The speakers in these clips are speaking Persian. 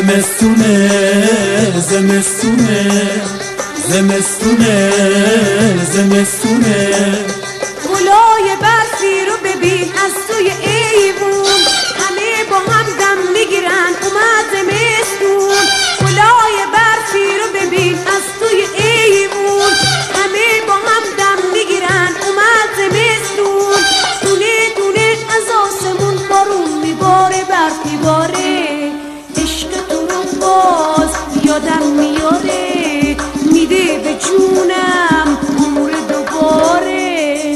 زمستونه زمستونه زمستونه زمستونه گلای برفی رو ببین از توی ایوون، همه با هم دم میگیرن اومد زمستون. گلای برفی رو ببین از توی ایوون، همه با هم دم میگیرن اومد زمستون. دونه دونه از آسمون بارون میباره، برف میباره، عشق تو رو باز یادم میاره، میده به جونم عمر دوباره.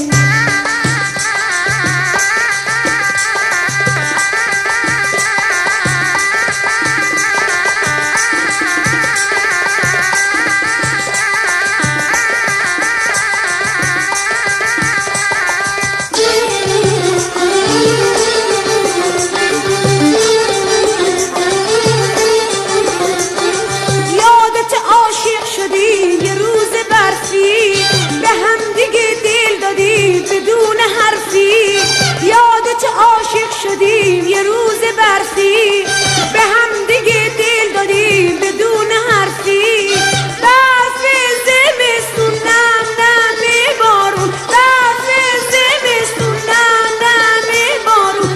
شدیم یه روز برفی، به هم دیگه دل دادیم بدون حرفی. برف زمستون نم نم بارون، برف زمستون نم نم بارون.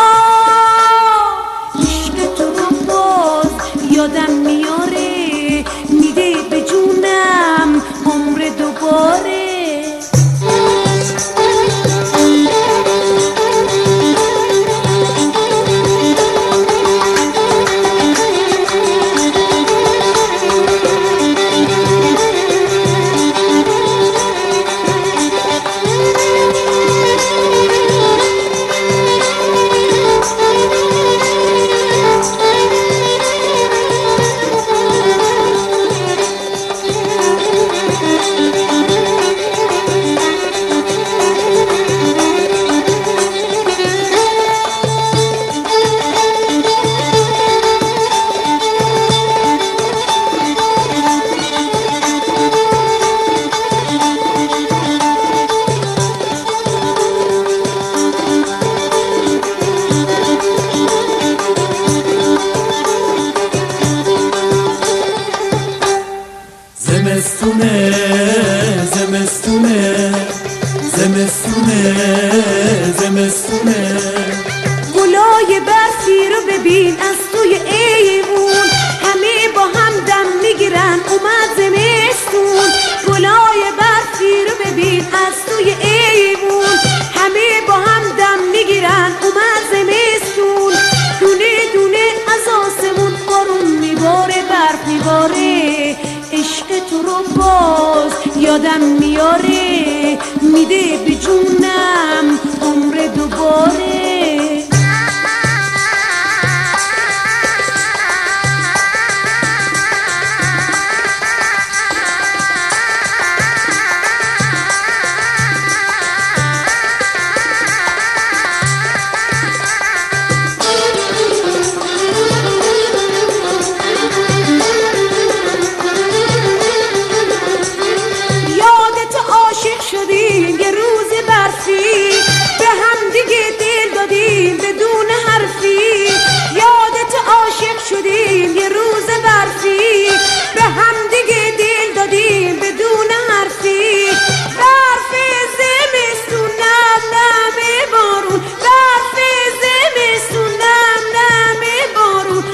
عشق تو رو باز یادم میاره، میده به جونم عمر دوباره. زمستونه زمستونه زمستونه زمستونه گلای برفی رو ببین از توی ایوون، همه با هم دم میگیرن اومد زمستون. گلای برفی رو ببین از توی ایوون، همه با هم دم میگیرن اومد زمستون. دونه دونه از آسمون بارون میباره، برف میباره، عشق تو رو باز یادم میاره، میده به جونم عمر دوباره. شدیم یه روز برفی، به هم دیگه دل دادیم بدون حرفی. یادت عاشق شدیم یه روز برفی، به هم دیگه دل دادیم بدون حرفی. برف زمستون نم نم بارون، برف زمستون نم نم بارون.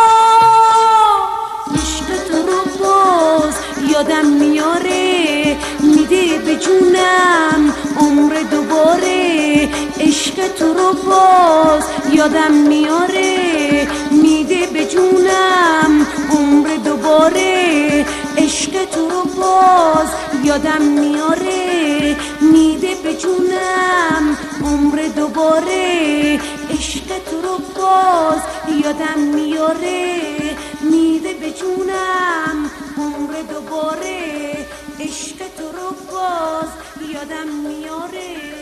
عشق تو رو باز یادم میاره، میده به جونم عمر دوباره. عشق تو رو باز یادم میاره، میده به جونم عمر دوباره. عشق تو رو باز یادم میاره، میده به جونم عمر دوباره. عشق تو رو باز یادم میاره، میده به جونم عمر دوباره. عشق تو رو باز یادم میاره.